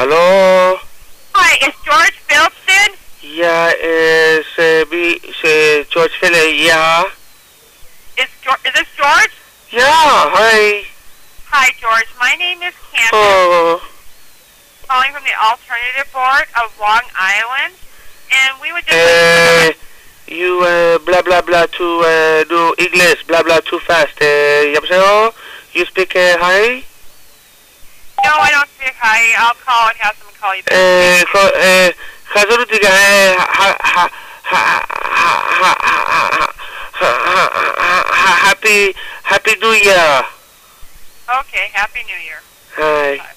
Hello? Hi, is George Philpson? Yeah, George Philip, yeah. Is this George? Yeah, hi. Hi, George. My name is Candace, Oh, calling from the Alternative Board of Long Island, and we would just you blah blah blah to do English, blah blah too fast. 여보세요? You speak hi? No, I don't speak. Hi, I'll call and have someone call you back. 가서로 diga happy New Year. Okay, Happy New Year. Hi.